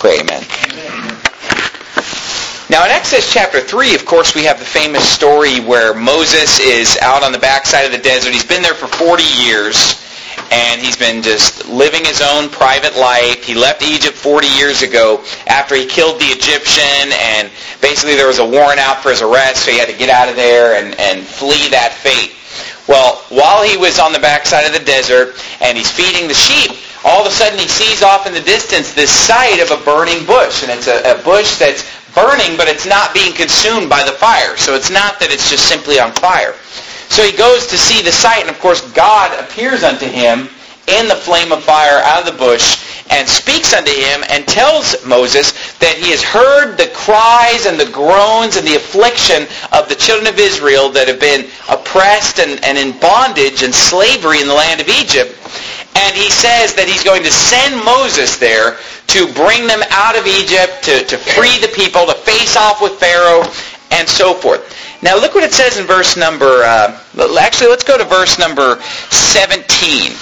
Pray amen. Now in Exodus chapter 3, of course, we have the famous story where Moses is out on the backside of the desert. He's been there for 40 years, and he's been just living his own private life. He left Egypt 40 years ago after he killed the Egyptian, and basically there was a warrant out for his arrest, so he had to get out of there and flee that fate. Well, while he was on the backside of the desert, and he's feeding the sheep, all of a sudden he sees off in the distance this sight of a burning bush, and it's a bush that's burning, but it's not being consumed by the fire. So it's not that it's just simply on fire. So he goes to see the sight, and of course God appears unto him in the flame of fire out of the bush and speaks unto him and tells Moses that he has heard the cries and the groans and the affliction of the children of Israel that have been oppressed and in bondage and slavery in the land of Egypt. And he says that he's going to send Moses there to bring them out of Egypt, to free the people, to face off with Pharaoh, and so forth. Now look what it says in verse number, let's go to verse number 17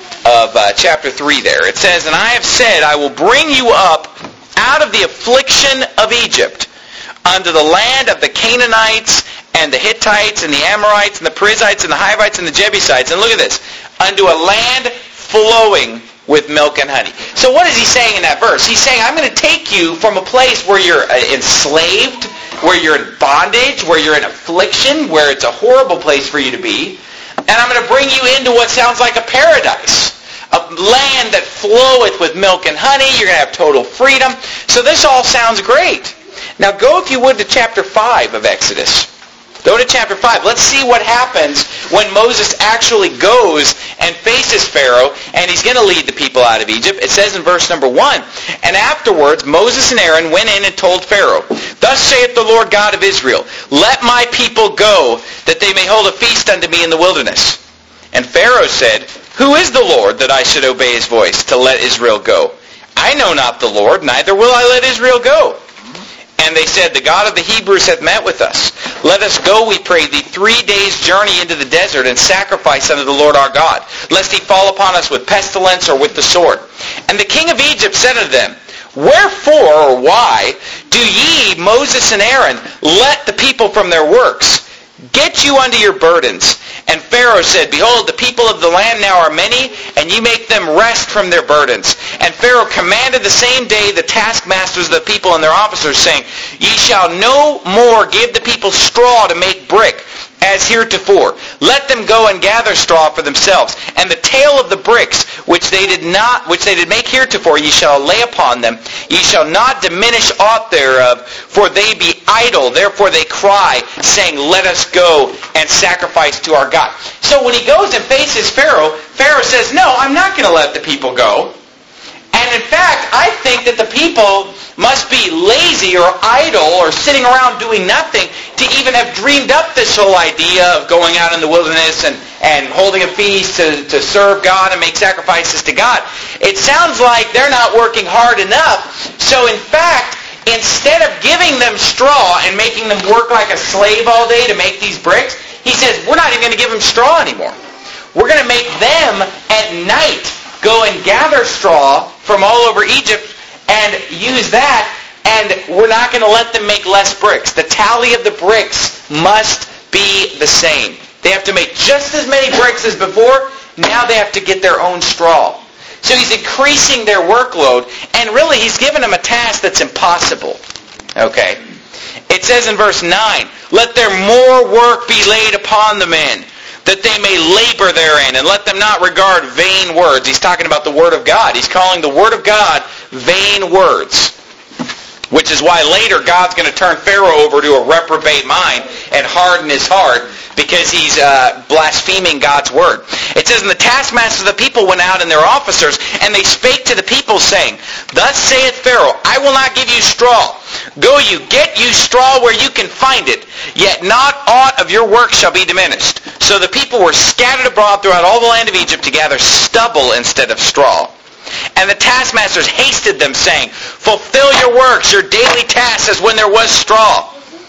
of chapter 3 there. It says, "And I have said, I will bring you up out of the affliction of Egypt unto the land of the Canaanites and the Hittites and the Amorites and the Perizzites and the Hivites and the Jebusites." And look at this, "unto a land flowing with milk and honey." So what is he saying in that verse? He's saying, I'm going to take you from a place where you're enslaved, where you're in bondage, where you're in affliction, where it's a horrible place for you to be, and I'm going to bring you into what sounds like a paradise, a land that floweth with milk and honey. You're going to have total freedom. So this all sounds great. Now go, if you would, to chapter 5 of Exodus. Go to chapter 5. Let's see what happens when Moses actually goes and faces Pharaoh, and he's going to lead the people out of Egypt. It says in verse number 1, "And afterwards Moses and Aaron went in and told Pharaoh, Thus saith the Lord God of Israel, Let my people go, that they may hold a feast unto me in the wilderness. And Pharaoh said, Who is the Lord, that I should obey his voice, to let Israel go? I know not the Lord, neither will I let Israel go. And they said, The God of the Hebrews hath met with us. Let us go, we pray thee, 3 days' journey into the desert, and sacrifice unto the Lord our God, lest he fall upon us with pestilence or with the sword. And the king of Egypt said unto them, Wherefore, or why, do ye, Moses and Aaron, let the people from their works? Get you unto your burdens. And Pharaoh said, Behold, the people of the land now are many, and ye make them rest from their burdens. And Pharaoh commanded the same day the taskmasters of the people and their officers, saying, Ye shall no more give the people straw to make brick, as heretofore. Let them go and gather straw for themselves. And the tale of the bricks which they did make heretofore, ye shall lay upon them. Ye shall not diminish aught thereof, for they be idle. Therefore they cry, saying, Let us go and sacrifice to our God. So when he goes and faces Pharaoh, Pharaoh says, No, I'm not going to let the people go. And in fact, I think that the people must be lazy or idle or sitting around doing nothing to even have dreamed up this whole idea of going out in the wilderness and holding a feast to serve God and make sacrifices to God. It sounds like they're not working hard enough. So in fact, instead of giving them straw and making them work like a slave all day to make these bricks, he says, we're not even going to give them straw anymore. We're going to make them at night go and gather straw from all over Egypt and use that, and we're not going to let them make less bricks. The tally of the bricks must be the same. They have to make just as many bricks as before. Now they have to get their own straw. So he's increasing their workload, and really he's given them a task that's impossible. Okay. It says in verse 9, Let their more work be laid upon the men, that they may labor therein, and let them not regard vain words. He's talking about the Word of God. He's calling the Word of God vain words, which is why later God's going to turn Pharaoh over to a reprobate mind and harden his heart because he's blaspheming God's Word. It says, And the taskmasters of the people went out and their officers, and they spake to the people, saying, Thus saith Pharaoh, I will not give you straw. Go you, get you straw where you can find it, yet not aught of your work shall be diminished. So the people were scattered abroad throughout all the land of Egypt to gather stubble instead of straw. And the taskmasters hasted them, saying, Fulfill your works, your daily tasks, as when there was straw.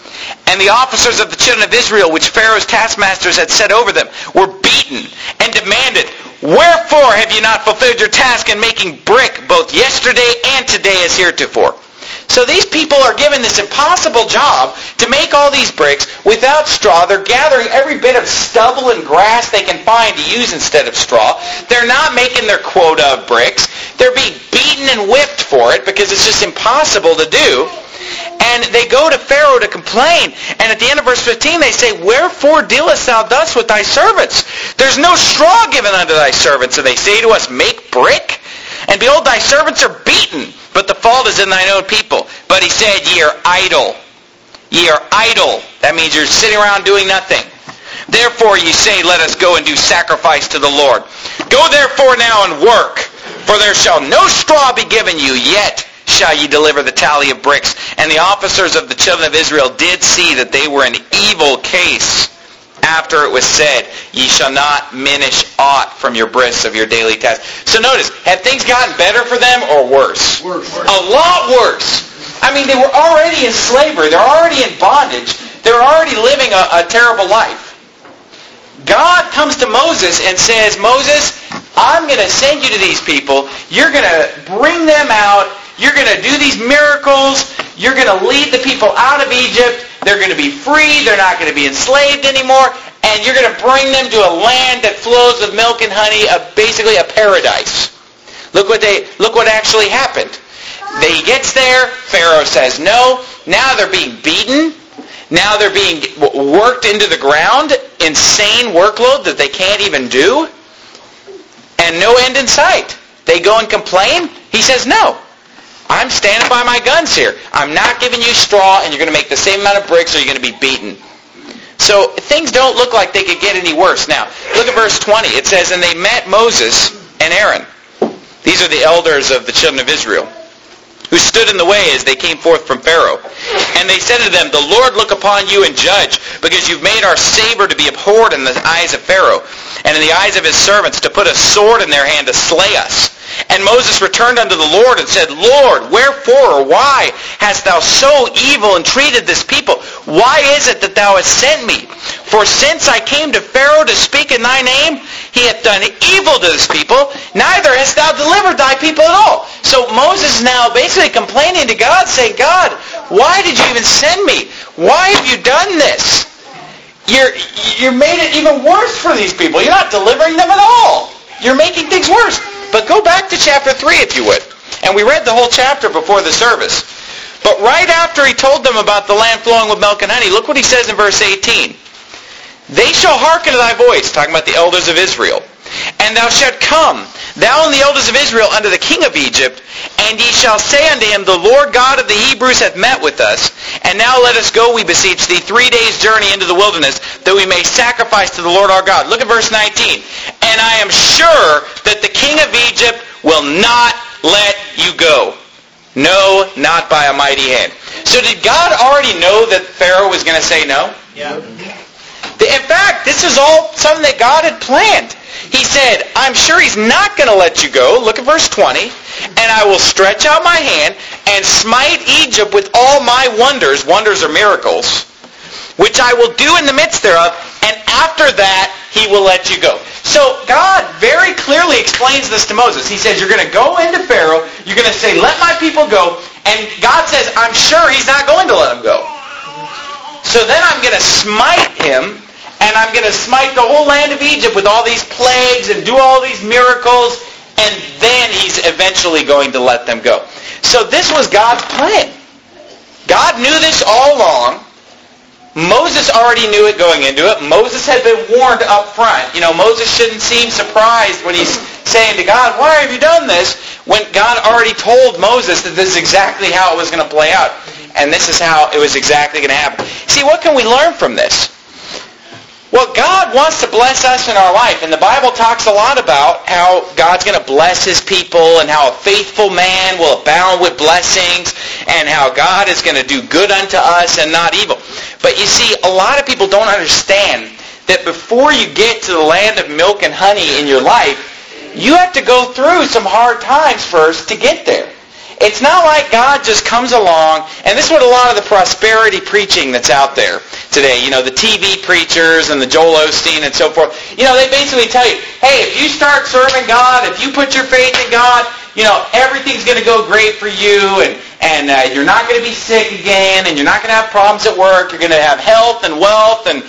And the officers of the children of Israel, which Pharaoh's taskmasters had set over them, were beaten and demanded, "Wherefore have you not fulfilled your task in making brick both yesterday and today as heretofore?" So these people are given this impossible job to make all these bricks without straw. They're gathering every bit of stubble and grass they can find to use instead of straw. They're not making their quota of bricks. They're being beaten and whipped for it because it's just impossible to do. And they go to Pharaoh to complain. And at the end of verse 15 they say, "Wherefore dealest thou thus with thy servants? There's no straw given unto thy servants." And they say to us, "Make brick? And behold, thy servants are beaten, but the fault is in thine own people." But he said, "Ye are idle. Ye are idle." That means you're sitting around doing nothing. "Therefore ye say, Let us go and do sacrifice to the Lord. Go therefore now and work, for there shall no straw be given you, yet shall ye deliver the tally of bricks." And the officers of the children of Israel did see that they were in evil case after it was said, "Ye shall not minish aught from your brists of your daily task." So notice, have things gotten better for them or worse? Worse. A lot worse. I mean, they were already in slavery. They're already in bondage. They're already living a terrible life. God comes to Moses and says, "Moses, I'm going to send you to these people. You're going to bring them out. You're going to do these miracles. You're going to lead the people out of Egypt. They're going to be free. They're not going to be enslaved anymore. And you're going to bring them to a land that flows with milk and honey, basically a paradise." Look what actually happened. He gets there. Pharaoh says no. Now they're being beaten. Now they're being worked into the ground. Insane workload that they can't even do. And no end in sight. They go and complain. He says, "No. I'm standing by my guns here. I'm not giving you straw, and you're going to make the same amount of bricks, or you're going to be beaten." So things don't look like they could get any worse. Now, look at verse 20. It says, "And they met Moses and Aaron." These are the elders of the children of Israel, who stood in the way as they came forth from Pharaoh. "And they said to them, The Lord look upon you and judge, because you've made our saber to be abhorred in the eyes of Pharaoh, and in the eyes of his servants, to put a sword in their hand to slay us. And Moses returned unto the Lord and said, Lord, wherefore or why hast thou so evil entreated this people? Why is it that thou hast sent me? For since I came to Pharaoh to speak in thy name, he hath done evil to this people, neither hast thou delivered thy people at all." So Moses is now basically complaining to God, saying, "God, why did you even send me? Why have you done this? You made it even worse for these people. You're not delivering them at all. You're making things worse." But go back to chapter 3 if you would. And we read the whole chapter before the service. But right after he told them about the land flowing with milk and honey, look what he says in verse 18. "They shall hearken to thy voice," talking about the elders of Israel, "and thou shalt come, thou and the elders of Israel, unto the king of Egypt, and ye shall say unto him, The Lord God of the Hebrews hath met with us. And now let us go, we beseech thee, 3 days' journey into the wilderness, that we may sacrifice to the Lord our God." Look at verse 19. "And I am sure that the king of Egypt will not let you go. No, not by a mighty hand." So did God already know that Pharaoh was going to say no? Yeah. In fact, this is all something that God had planned. He said, "I'm sure he's not going to let you go." Look at verse 20. "And I will stretch out my hand and smite Egypt with all my wonders," wonders are miracles, "which I will do in the midst thereof, and after that he will let you go." So God very clearly explains this to Moses. He says, you're going to go into Pharaoh, you're going to say, "Let my people go," and God says, "I'm sure he's not going to let them go. So then I'm going to smite him, and I'm going to smite the whole land of Egypt with all these plagues and do all these miracles, and then he's eventually going to let them go." So this was God's plan. God knew this all along. Moses already knew it going into it. Moses had been warned up front. Moses shouldn't seem surprised when he's saying to God, "Why have you done this?" when God already told Moses that this is exactly how it was going to play out. And this is how it was exactly going to happen. See, what can we learn from this? Well, God wants to bless us in our life. And the Bible talks a lot about how God's going to bless his people and how a faithful man will abound with blessings and how God is going to do good unto us and not evil. But you see, a lot of people don't understand that before you get to the land of milk and honey in your life, you have to go through some hard times first to get there. It's not like God just comes along, and this is what a lot of the prosperity preaching that's out there today, the TV preachers and the Joel Osteen and so forth, they basically tell you, hey, if you start serving God, if you put your faith in God, everything's going to go great for you, and you're not going to be sick again, and you're not going to have problems at work. You're going to have health and wealth and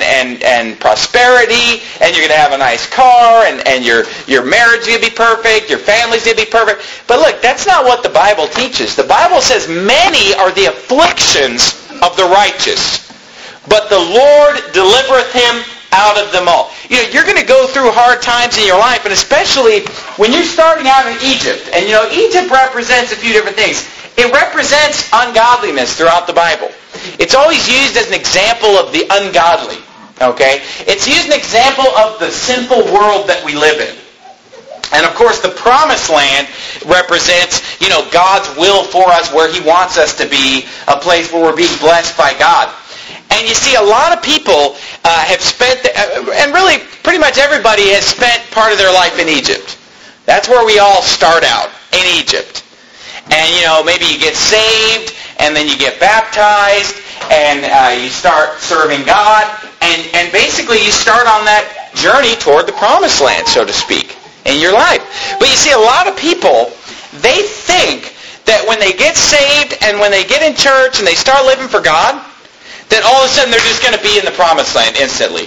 prosperity, and you're going to have a nice car, and your marriage is going to be perfect, your family's going to be perfect. But look, that's not what the Bible teaches. The Bible says many are the afflictions of the righteous, but the Lord delivereth him out of them all. You're going to go through hard times in your life, and especially when you're starting out in Egypt. And Egypt represents a few different things. It represents ungodliness throughout the Bible. It's always used as an example of the ungodly. Okay? It's used as an example of the sinful world that we live in. And of course, the Promised Land represents, God's will for us, where He wants us to be, a place where we're being blessed by God. And you see, a lot of people have spent, and really pretty much everybody has spent part of their life in Egypt. That's where we all start out, in Egypt. And, maybe you get saved, and then you get baptized, and you start serving God, and basically you start on that journey toward the Promised Land, so to speak, in your life. But you see, a lot of people, they think that when they get saved, and when they get in church, and they start living for God, that all of a sudden they're just going to be in the Promised Land instantly.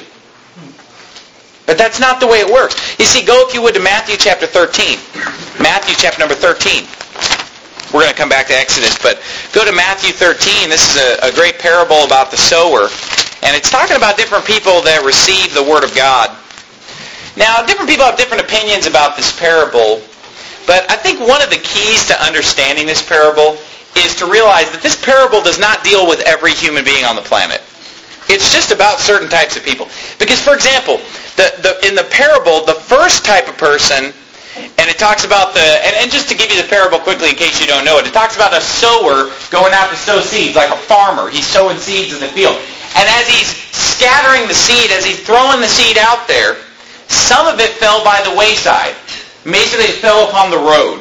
But that's not the way it works. You see, go if you would to Matthew chapter 13. Matthew chapter number 13. We're going to come back to Exodus, but go to Matthew 13. This is a great parable about the sower. And it's talking about different people that receive the Word of God. Now, different people have different opinions about this parable, but I think one of the keys to understanding this parable is to realize that this parable does not deal with every human being on the planet. It's just about certain types of people. Because, for example, in the parable, the first type of person, and it talks about and just to give you the parable quickly in case you don't know it, it talks about a sower going out to sow seeds, like a farmer. He's sowing seeds in the field. And as he's scattering the seed, as he's throwing the seed out there, some of it fell by the wayside. Basically, it fell upon the road.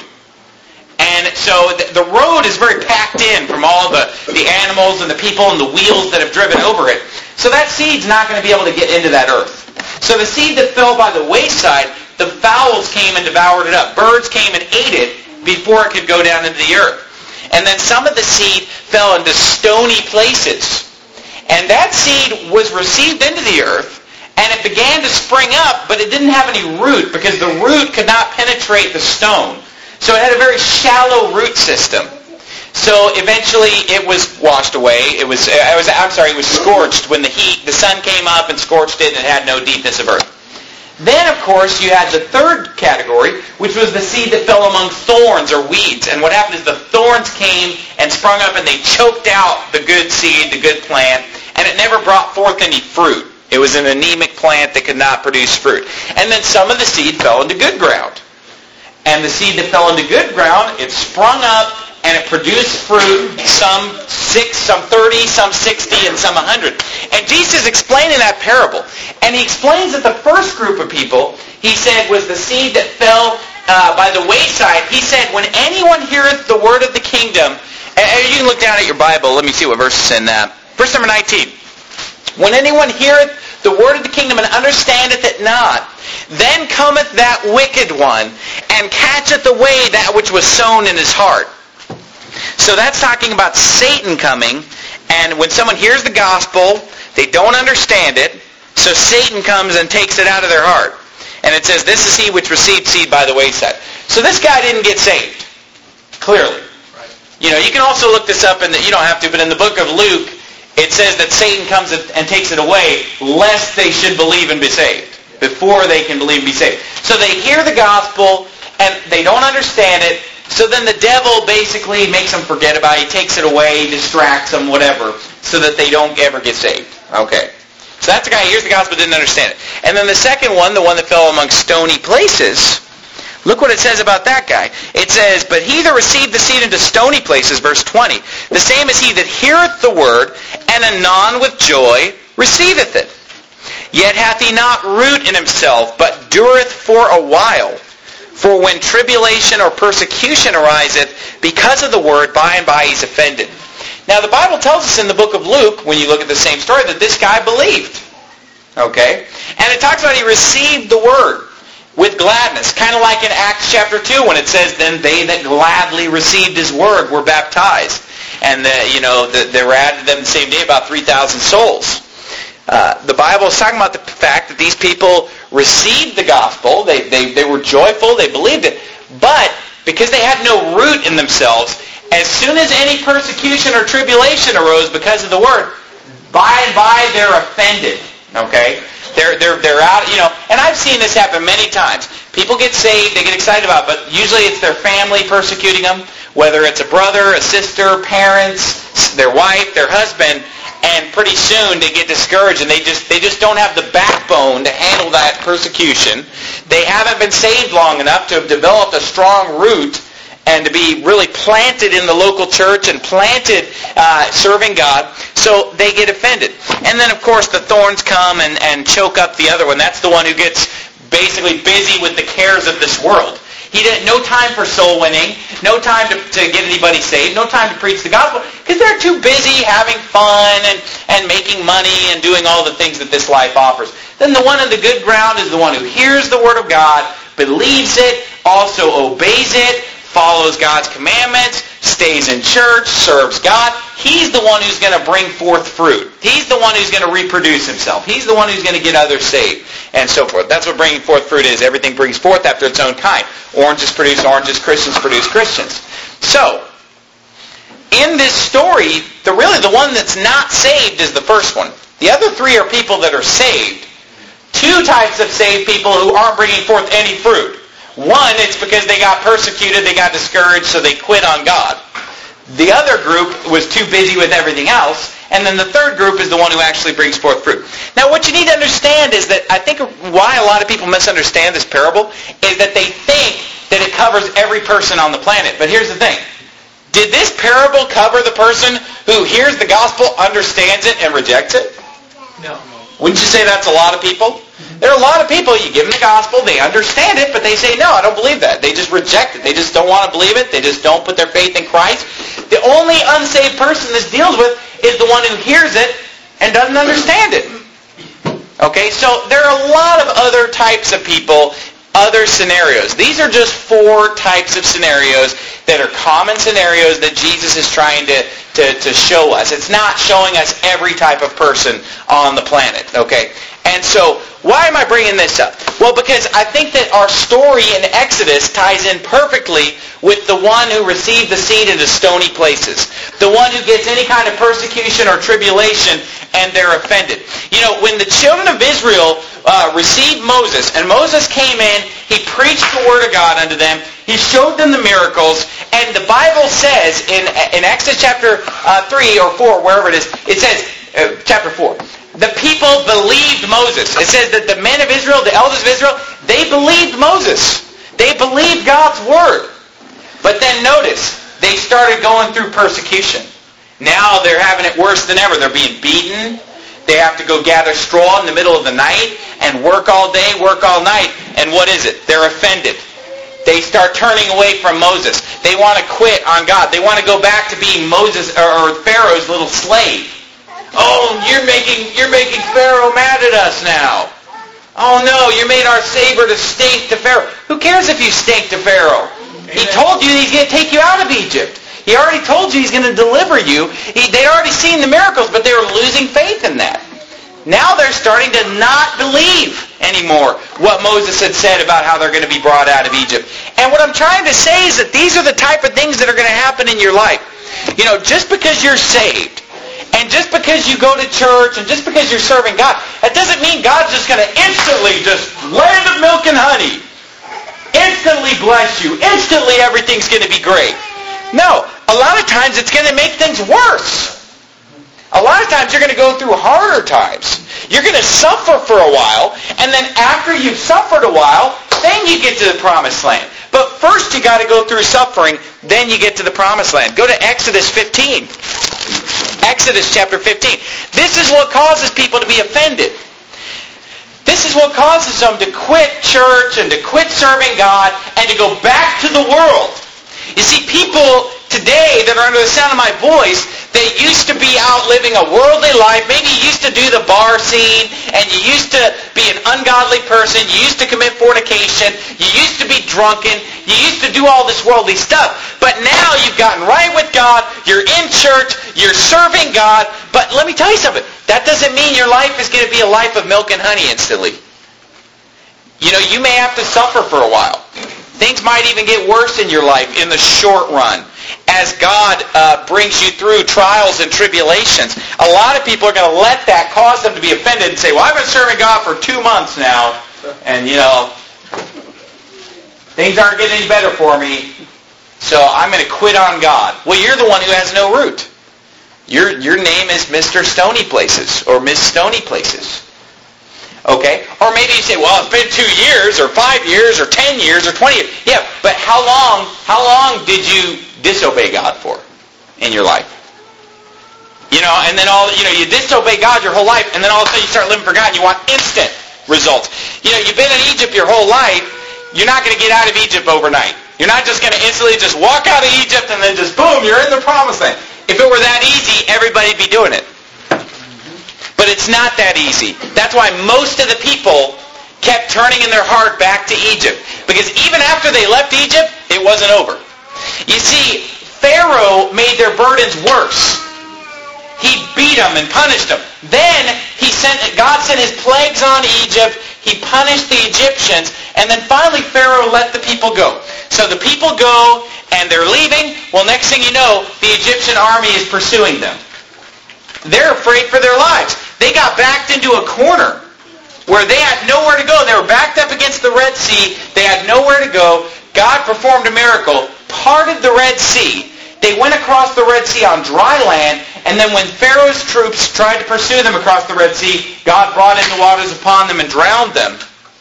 And so the road is very packed in from all the animals and the people and the wheels that have driven over it. So that seed's not going to be able to get into that earth. So the seed that fell by the wayside, the fowls came and devoured it up. Birds came and ate it before it could go down into the earth. And then some of the seed fell into stony places. And that seed was received into the earth, and it began to spring up, but it didn't have any root because the root could not penetrate the stone. So it had a very shallow root system. So eventually it was washed away. It was scorched when the sun came up and scorched it, and it had no deepness of earth. Then, of course, you had the third category, which was the seed that fell among thorns or weeds. And what happened is the thorns came and sprung up, and they choked out the good seed, the good plant, and it never brought forth any fruit. It was an anemic plant that could not produce fruit. And then some of the seed fell into good ground. And the seed that fell into good ground, it sprung up, and it produced fruit, some 6, some 30, some 60, and some 100. And Jesus is explaining that parable. And he explains that the first group of people, he said, was the seed that fell by the wayside. He said, when anyone heareth the word of the kingdom, and you can look down at your Bible, let me see what verse is in that. Verse number 19. When anyone heareth the word of the kingdom and understandeth it not, then cometh that wicked one, and catcheth away that which was sown in his heart. So that's talking about Satan coming, and when someone hears the gospel, they don't understand it, so Satan comes and takes it out of their heart. And it says, this is he which received seed by the wayside. So this guy didn't get saved, clearly. Right. You can also look this up, you don't have to, but in the book of Luke, it says that Satan comes and takes it away, lest they should believe and be saved, before they can believe and be saved. So they hear the gospel, and they don't understand it, so then the devil basically makes them forget about it. He takes it away, distracts them, whatever, so that they don't ever get saved. Okay. So that's the guy who hears the gospel, didn't understand it. And then the second one, the one that fell among stony places, look what it says about that guy. It says, but he that received the seed into stony places, verse 20, the same is he that heareth the word, and anon with joy receiveth it. Yet hath he not root in himself, but dureth for a while. For when tribulation or persecution ariseth because of the word, by and by he's offended. Now the Bible tells us in the book of Luke, when you look at the same story, that this guy believed. Okay? And it talks about he received the word with gladness. Kind of like in Acts chapter 2 when it says, then they that gladly received his word were baptized. And there were added to them the same day about 3,000 souls. The Bible is talking about the fact that these people received the gospel. They were joyful. They believed it. But because they had no root in themselves, as soon as any persecution or tribulation arose because of the word, by and by they're offended. Okay? They're out, and I've seen this happen many times. People get saved, they get excited about it, but usually it's their family persecuting them, whether it's a brother, a sister, parents, their wife, their husband, and pretty soon they get discouraged and they just don't have the backbone to handle that persecution. They haven't been saved long enough to have developed a strong root and to be really planted in the local church and planted serving God, so they get offended. And then, of course, the thorns come and choke up the other one. That's the one who gets basically busy with the cares of this world. He didn't, no time for soul winning, no time to get anybody saved, no time to preach the gospel, because they're too busy having fun and making money and doing all the things that this life offers. Then the one in the good ground is the one who hears the word of God, believes it, also obeys it, follows God's commandments, stays in church, serves God. He's the one who's going to bring forth fruit. He's the one who's going to reproduce himself. He's the one who's going to get others saved, and so forth. That's what bringing forth fruit is. Everything brings forth after its own kind. Oranges produce oranges, Christians produce Christians. So, in this story, the one that's not saved is the first one. The other three are people that are saved. Two types of saved people who aren't bringing forth any fruit. One, it's because they got persecuted, they got discouraged, so they quit on God. The other group was too busy with everything else. And then the third group is the one who actually brings forth fruit. Now, what you need to understand is that I think why a lot of people misunderstand this parable is that they think that it covers every person on the planet. But here's the thing. Did this parable cover the person who hears the gospel, understands it, and rejects it? No. Wouldn't you say that's a lot of people? There are a lot of people, you give them the gospel, they understand it, but they say, no, I don't believe that. They just reject it. They just don't want to believe it. They just don't put their faith in Christ. The only unsaved person this deals with is the one who hears it and doesn't understand it. Okay, so there are a lot of other types of people, other scenarios. These are just 4 types of scenarios that are common scenarios that Jesus is trying to show us. It's not showing us every type of person on the planet, okay? And so, why am I bringing this up? Well, because I think that our story in Exodus ties in perfectly with the one who received the seed into stony places. The one who gets any kind of persecution or tribulation and they're offended. You know, when the children of Israel received Moses, and Moses came in, he preached the word of God unto them, he showed them the miracles, and the Bible says in Exodus chapter 3 or 4, wherever it is, it says, chapter 4, the people believed Moses. It says that the men of Israel, the elders of Israel, they believed Moses. They believed God's word. But then notice, they started going through persecution. Now they're having it worse than ever. They're being beaten. They have to go gather straw in the middle of the night and work all day, work all night. And what is it? They're offended. They start turning away from Moses. They want to quit on God. They want to go back to being Moses or Pharaoh's little slave. Oh, you're making Pharaoh mad at us now. Oh no, you made our saber to stink to Pharaoh. Who cares if you stink to Pharaoh? He told you he's going to take you out of Egypt. He already told you he's going to deliver you. They'd already seen the miracles, but they were losing faith in that. Now they're starting to not believe anymore what Moses had said about how they're going to be brought out of Egypt. And what I'm trying to say is that these are the type of things that are going to happen in your life. You know, just because you're saved, and just because you go to church, and just because you're serving God, that doesn't mean God's just going to instantly just land of milk and honey. Instantly bless you. Instantly everything's going to be great. No. A lot of times it's going to make things worse. A lot of times you're going to go through harder times. You're going to suffer for a while, and then after you've suffered a while, then you get to the promised land. But first you got to go through suffering, then you get to the promised land. Go to Exodus 15. Exodus chapter 15. This is what causes people to be offended. this is what causes them to quit church and to quit serving God and to go back to the world. You see, people today that are under the sound of my voice, they used to be out living a worldly life. Maybe you used to do the bar scene, and you used to be an ungodly person. You used to commit fornication. You used to be drunken. You used to do all this worldly stuff. But now you've gotten right with God. You're in church. You're serving God. But let me tell you something. That doesn't mean your life is going to be a life of milk and honey instantly. You know, you may have to suffer for a while. Things might even get worse in your life in the short run as God brings you through trials and tribulations. A lot of people are going to let that cause them to be offended and say, well, I've been serving God for 2 months now, and, you know, things aren't getting any better for me, so I'm going to quit on God. Well, you're the one who has no root. Your name is Mr. Stony Places or Miss Stony Places. Okay? Or maybe you say, well, it's been 2 years or 5 years or 10 years or 20 years. Yeah, but how long did you disobey God for in your life? You know, and then you disobey God your whole life, and then all of a sudden you start living for God and you want instant results. You know, you've been in Egypt your whole life. You're not going to get out of Egypt overnight. You're not just going to instantly just walk out of Egypt and then just boom, you're in the promised land. If it were that easy, everybody'd be doing it. But it's not that easy. That's why most of the people kept turning in their heart back to Egypt. Because even after they left Egypt, it wasn't over. You see, Pharaoh made their burdens worse. He beat them and punished them. Then God sent his plagues on Egypt. He punished the Egyptians. And then finally Pharaoh let the people go. So the people go and they're leaving. Well, next thing you know, the Egyptian army is pursuing them. They're afraid for their lives. They got backed into a corner where they had nowhere to go. They were backed up against the Red Sea. They had nowhere to go. God performed a miracle, parted the Red Sea. They went across the Red Sea on dry land, and then when Pharaoh's troops tried to pursue them across the Red Sea, God brought in the waters upon them and drowned them.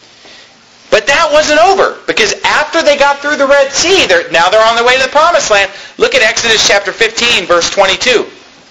But that wasn't over, because after they got through the Red Sea, now they're on their way to the Promised Land. Look at Exodus chapter 15, verse 22.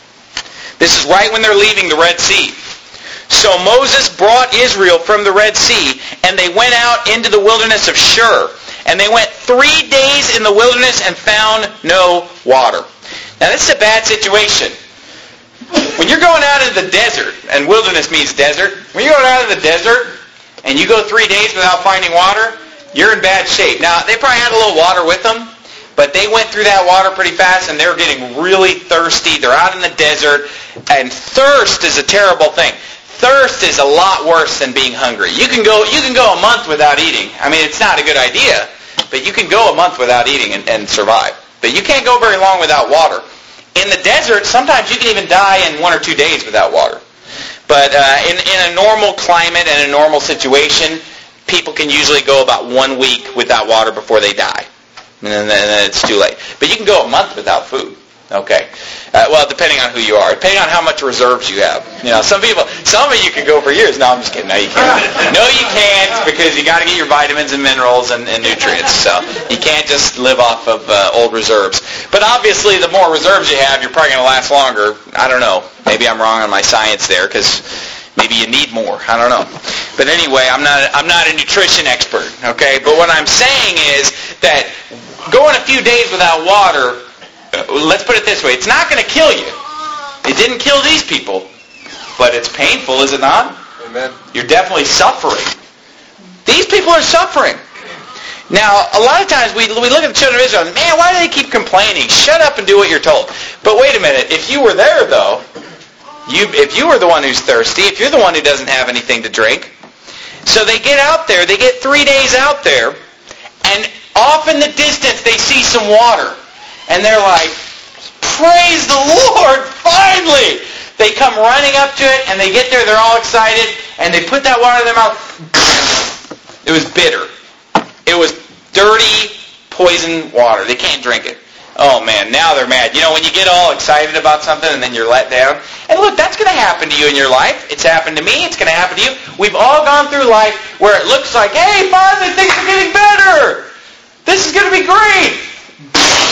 This is right when they're leaving the Red Sea. So Moses brought Israel from the Red Sea, and they went out into the wilderness of Shur. And they went 3 days in the wilderness and found no water. Now this is a bad situation. When you're going out into the desert, and wilderness means desert, when you're going out into the desert, and you go 3 days without finding water, you're in bad shape. Now, they probably had a little water with them, but they went through that water pretty fast, and they were getting really thirsty. They're out in the desert, and thirst is a terrible thing. Thirst is a lot worse than being hungry. You can go a month without eating. I mean, it's not a good idea, but you can go a month without eating and survive. But you can't go very long without water. In the desert, sometimes you can even die in 1 or 2 days without water. But in a normal climate and a normal situation, people can usually go about 1 week without water before they die. And then it's too late. But you can go a month without food. Okay. Well, depending on who you are. Depending on how much reserves you have. You know, some of you can go for years. No, I'm just kidding. No, you can't. No, you can't, because you got to get your vitamins and minerals and nutrients. So you can't just live off of old reserves. But obviously, the more reserves you have, you're probably going to last longer. I don't know. Maybe I'm wrong on my science there, because maybe you need more. I don't know. But anyway, I'm not a nutrition expert. Okay. But what I'm saying is that going a few days without water, let's put it this way, it's not going to kill you. It didn't kill these people, but it's painful, is it not? Amen. You're definitely suffering. These people are suffering. Now, a lot of times we look at the children of Israel and, man, why do they keep complaining? Shut up and do what you're told. But wait a minute, if you were there, though, if you were the one who's thirsty, if you're the one who doesn't have anything to drink, so they get out there, they get 3 days out there, and off in the distance they see some water. And they're like, praise the Lord, finally! They come running up to it, and they get there, they're all excited, and they put that water in their mouth. It was bitter. It was dirty, poison water. They can't drink it. Oh man, now they're mad. You know, when you get all excited about something and then you're let down. And look, that's going to happen to you in your life. It's happened to me. It's going to happen to you. We've all gone through life where it looks like, hey, finally things are getting better. This is going to be great.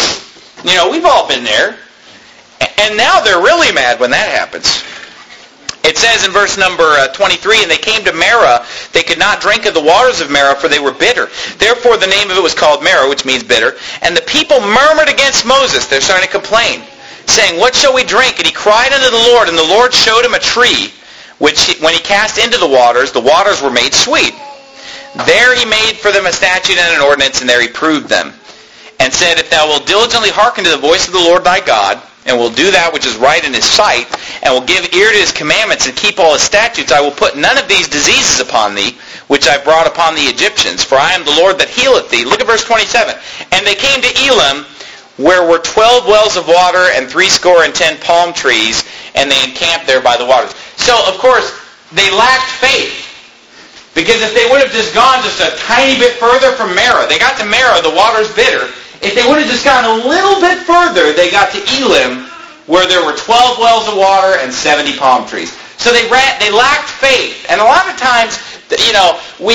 You know, we've all been there. And now they're really mad when that happens. It says in verse number 23, and they came to Marah. They could not drink of the waters of Marah, for they were bitter. Therefore the name of it was called Marah, which means bitter. And the people murmured against Moses. They're starting to complain, saying, what shall we drink? And he cried unto the Lord, and the Lord showed him a tree, which when he cast into the waters were made sweet. There he made for them a statute and an ordinance, and there he proved them. And said, if thou wilt diligently hearken to the voice of the Lord thy God, and will do that which is right in his sight, and will give ear to his commandments, and keep all his statutes, I will put none of these diseases upon thee, which I brought upon the Egyptians, for I am the Lord that healeth thee. Look at verse 27. And they came to Elim, where were 12 wells of water, and 70 palm trees, and they encamped there by the waters. So, of course, they lacked faith. Because if they would have just gone just a tiny bit further from Marah, they got to Marah, the water's bitter. If they would have just gone a little bit further, they got to Elim, where there were 12 wells of water and 70 palm trees. So they lacked faith. And a lot of times, we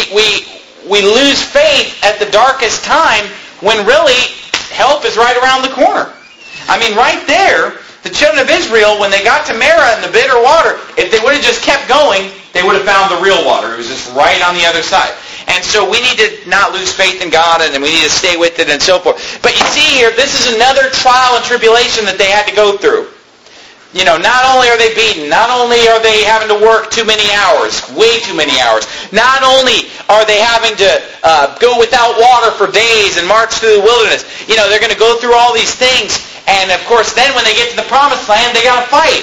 lose faith at the darkest time when really help is right around the corner. I mean, right there, the children of Israel, when they got to Marah and the bitter water, if they would have just kept going, they would have found the real water. It was just right on the other side. And so we need to not lose faith in God, and we need to stay with it and so forth. But you see here, this is another trial and tribulation that they had to go through. Not only are they beaten, not only are they having to work too many hours, way too many hours, not only are they having to go without water for days and march through the wilderness, they're going to go through all these things. And of course, then when they get to the promised land, they got to fight.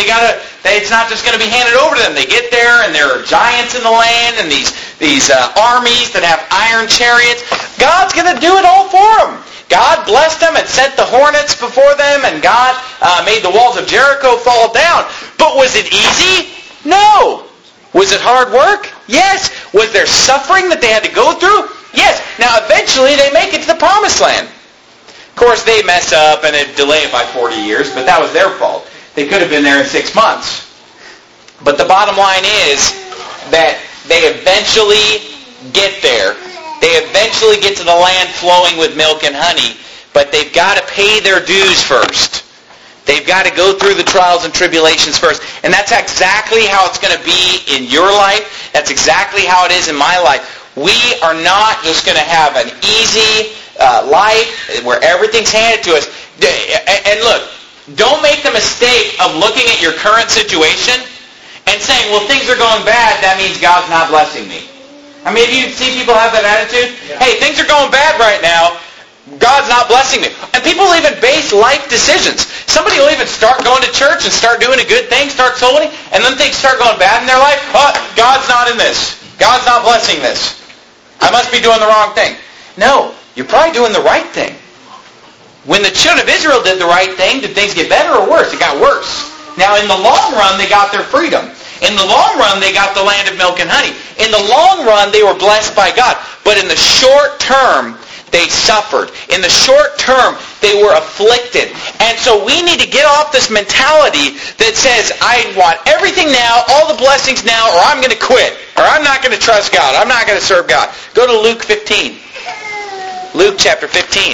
It's not just going to be handed over to them. They get there, and there are giants in the land, and these armies that have iron chariots. God's going to do it all for them. God blessed them and sent the hornets before them, and God made the walls of Jericho fall down. But was it easy? No. Was it hard work? Yes. Was there suffering that they had to go through? Yes. Now, eventually, they make it to the promised land. Of course, they mess up and it delay it by 40 years, but that was their fault. They could have been there in 6 months. But the bottom line is that they eventually get there. They eventually get to the land flowing with milk and honey, but they've got to pay their dues first. They've got to go through the trials and tribulations first. And that's exactly how it's going to be in your life. That's exactly how it is in my life. We are not just going to have an easy life where everything's handed to us. And look, don't make the mistake of looking at your current situation and saying, well, things are going bad, that means God's not blessing me. I mean, have you seen people have that attitude? Yeah. Hey, things are going bad right now, God's not blessing me. And people will even base life decisions. Somebody will even start going to church and start doing a good thing, start soul winning, and then things start going bad in their life. Oh, God's not in this. God's not blessing this. I must be doing the wrong thing. No, you're probably doing the right thing. When the children of Israel did the right thing, did things get better or worse? It got worse. Now, in the long run, they got their freedom. In the long run, they got the land of milk and honey. In the long run, they were blessed by God. But in the short term, they suffered. In the short term, they were afflicted. And so we need to get off this mentality that says, I want everything now, all the blessings now, or I'm going to quit. Or I'm not going to trust God. I'm not going to serve God. Go to Luke 15. Luke chapter 15.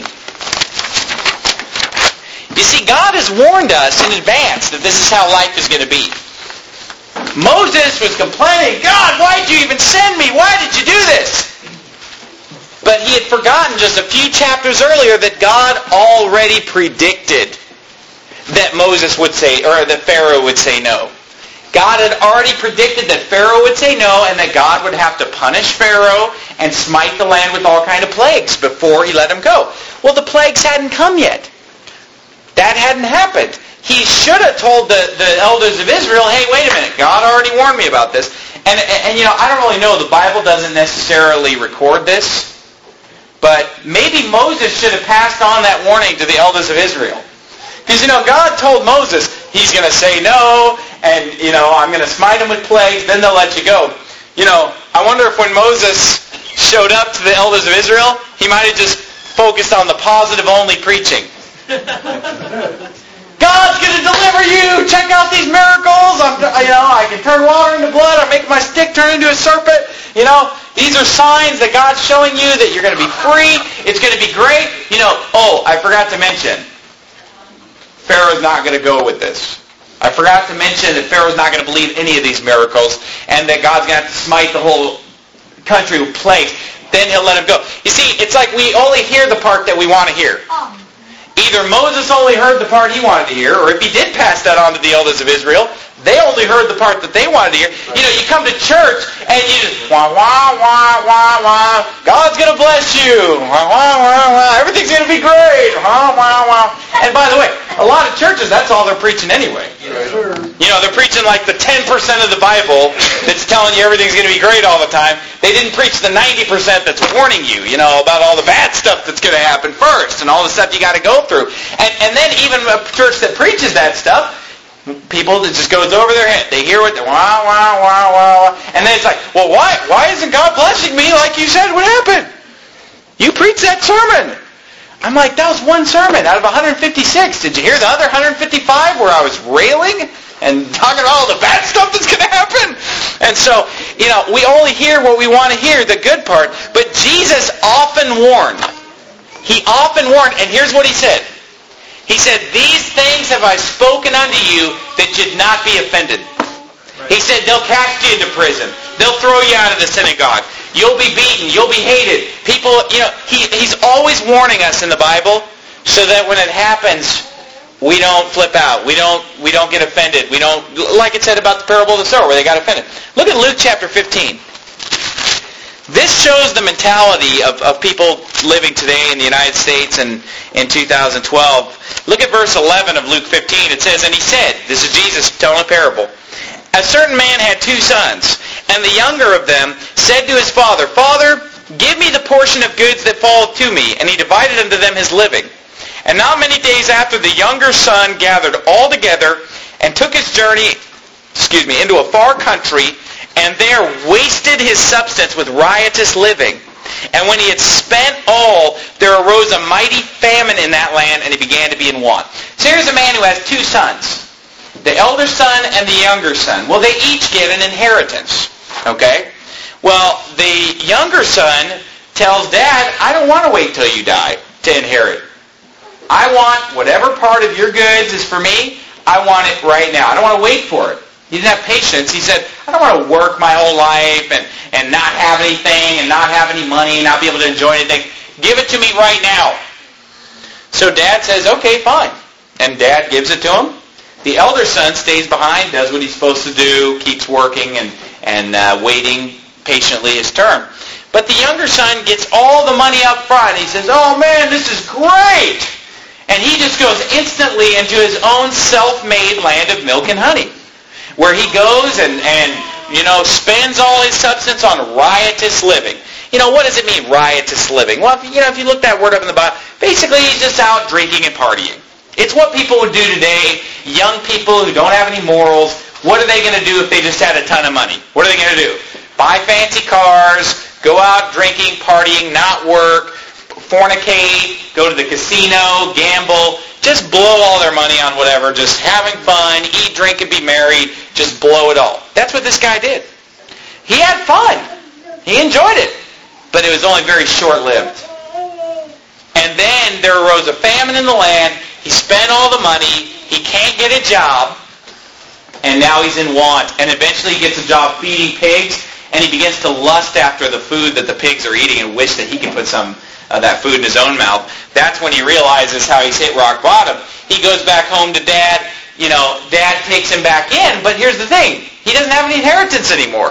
You see, God has warned us in advance that this is how life is going to be. Moses was complaining, God, why did you even send me? Why did you do this? But he had forgotten just a few chapters earlier that God already predicted that Moses would say, or that Pharaoh would say no. God had already predicted that Pharaoh would say no and that God would have to punish Pharaoh and smite the land with all kinds of plagues before he let him go. Well, the plagues hadn't come yet. That hadn't happened. He should have told the elders of Israel, hey, wait a minute, God already warned me about this. And I don't really know, the Bible doesn't necessarily record this, but maybe Moses should have passed on that warning to the elders of Israel. Because, God told Moses, he's going to say no, and, I'm going to smite him with plagues, then they'll let you go. I wonder if when Moses showed up to the elders of Israel, he might have just focused on the positive-only preaching. God's going to deliver you. Check out these miracles. I can turn water into blood. I make my stick turn into a serpent. These are signs that God's showing you that you're going to be free. It's going to be great. I forgot to mention, Pharaoh's not going to go with this. I forgot to mention that Pharaoh's not going to believe any of these miracles and that God's going to have to smite the whole country with plagues. Then he'll let him go. You see, it's like we only hear the part that we want to hear. Either Moses only heard the part he wanted to hear, or if he did pass that on to the elders of Israel, they only heard the part that they wanted to hear. You know, you come to church and you just, wah, wah, wah, wah, wah. God's going to bless you. Wah, wah, wah, wah. Everything's going to be great. Wah, wah, wah. And by the way, a lot of churches, that's all they're preaching anyway. You know, they're preaching like the 10% of the Bible that's telling you everything's going to be great all the time. They didn't preach the 90% that's warning you, you know, about all the bad stuff that's going to happen first and all the stuff you got to go through. And then even a church that preaches that stuff, people that just goes over their head. They hear what they're wah, wah, wah, wah, wah. And then it's like, well, why isn't God blessing me like you said would happen? You preached that sermon. I'm like, that was one sermon out of 156. Did you hear the other 155 where I was railing and talking about all the bad stuff that's going to happen? And so, you know, we only hear what we want to hear, the good part. But Jesus often warned. He often warned, and here's what he said. He said, these things have I spoken unto you that you'd not be offended. Right. He said, they'll cast you into prison. They'll throw you out of the synagogue. You'll be beaten. You'll be hated. People, you know, he's always warning us in the Bible so that when it happens, we don't flip out. We don't get offended. We don't, like it said about the parable of the sower where they got offended. Look at Luke chapter 15. This shows the mentality of people living today in the United States and in 2012. Look at verse 11 of Luke 15. It says, and he said, this is Jesus telling a parable, a certain man had 2 sons, and the younger of them said to his father, Father, give me the portion of goods that fall to me. And he divided unto them his living. And not many days after, the younger son gathered all together and took his journey, into a far country, and there wasted his substance with riotous living. And when he had spent all, there arose a mighty famine in that land, and he began to be in want. So here's a man who has 2 sons, the elder son and the younger son. Well, they each get an inheritance, okay? Well, the younger son tells Dad, I don't want to wait till you die to inherit. I want whatever part of your goods is for me, I want it right now. I don't want to wait for it. He didn't have patience. He said, I don't want to work my whole life and not have anything and not have any money and not be able to enjoy anything. Give it to me right now. So Dad says, okay, fine. And Dad gives it to him. The elder son stays behind, does what he's supposed to do, keeps working and waiting patiently his turn. But the younger son gets all the money up front. He says, oh man, this is great. And he just goes instantly into his own self-made land of milk and honey, where he goes and spends all his substance on riotous living. You know, what does it mean, riotous living? Well, if you look that word up in the Bible, basically he's just out drinking and partying. It's what people would do today, young people who don't have any morals. What are they going to do if they just had a ton of money? What are they going to do? Buy fancy cars, go out drinking, partying, not work, fornicate, go to the casino, gamble, just blow all their money on whatever, just having fun, eat, drink, and be merry, just blow it all. That's what this guy did. He had fun. He enjoyed it. But it was only very short-lived. And then there arose a famine in the land. He spent all the money. He can't get a job. And now he's in want. And eventually he gets a job feeding pigs. And he begins to lust after the food that the pigs are eating and wish that he can put some of that food in his own mouth. That's when he realizes how he's hit rock bottom. He goes back home to Dad. Dad takes him back in. But here's the thing. He doesn't have any inheritance anymore.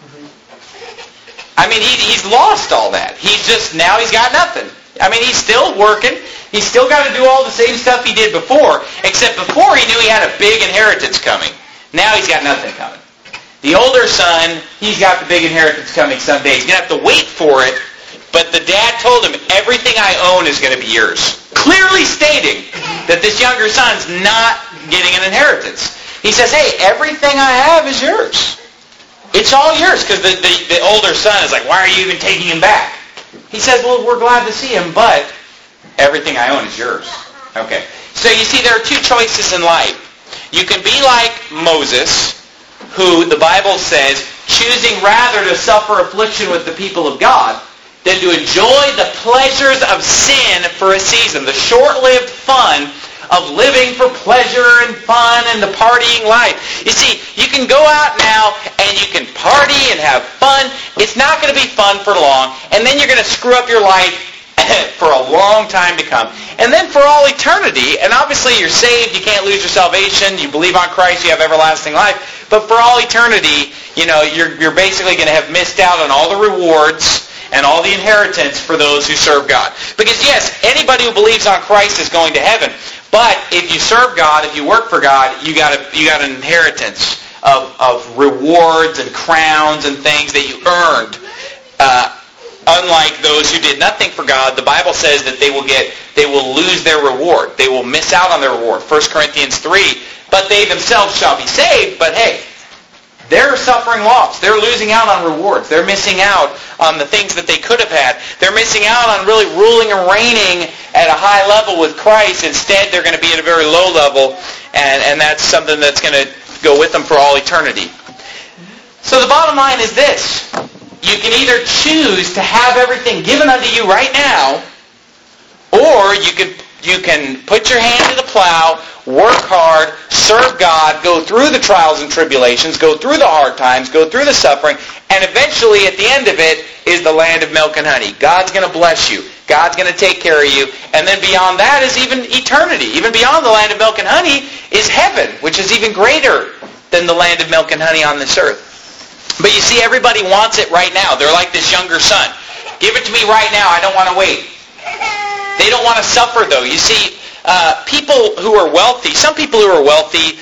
I mean, he's lost all that. Now he's got nothing. I mean, he's still working. He's still got to do all the same stuff he did before, except before he knew he had a big inheritance coming. Now he's got nothing coming. The older son, he's got the big inheritance coming someday. He's going to have to wait for it, but the dad told him, everything I own is going to be yours. Clearly stating that this younger son's not getting an inheritance. He says, hey, everything I have is yours. It's all yours, because the older son is like, why are you even taking him back? He says, well, we're glad to see him, but everything I own is yours. Okay. So you see, there are 2 choices in life. You can be like Moses, who the Bible says, choosing rather to suffer affliction with the people of God than to enjoy the pleasures of sin for a season, the short-lived fun of living for pleasure and fun and the partying life. You see, you can go out now and you can party and have fun. It's not going to be fun for long, and then you're going to screw up your life for a long time to come. And then for all eternity, and obviously you're saved, you can't lose your salvation, you believe on Christ, you have everlasting life, but for all eternity, you're basically going to have missed out on all the rewards and all the inheritance for those who serve God. Because yes, anybody who believes on Christ is going to heaven, but if you serve God, if you work for God, you got an inheritance of rewards and crowns and things that you earned. Unlike those who did nothing for God, the Bible says that they will lose their reward. They will miss out on their reward. 1 Corinthians 3, but they themselves shall be saved, but hey, they're suffering loss. They're losing out on rewards. They're missing out on the things that they could have had. They're missing out on really ruling and reigning at a high level with Christ. Instead, they're going to be at a very low level, and that's something that's going to go with them for all eternity. So the bottom line is this. You can either choose to have everything given unto you right now, or you can put your hand to the plow, work hard, serve God, go through the trials and tribulations, go through the hard times, go through the suffering, and eventually at the end of it is the land of milk and honey. God's going to bless you. God's going to take care of you. And then beyond that is even eternity. Even beyond the land of milk and honey is heaven, which is even greater than the land of milk and honey on this earth. But you see, everybody wants it right now. They're like this younger son. Give it to me right now. I don't want to wait. They don't want to suffer, though. You see, people who are wealthy, some people who are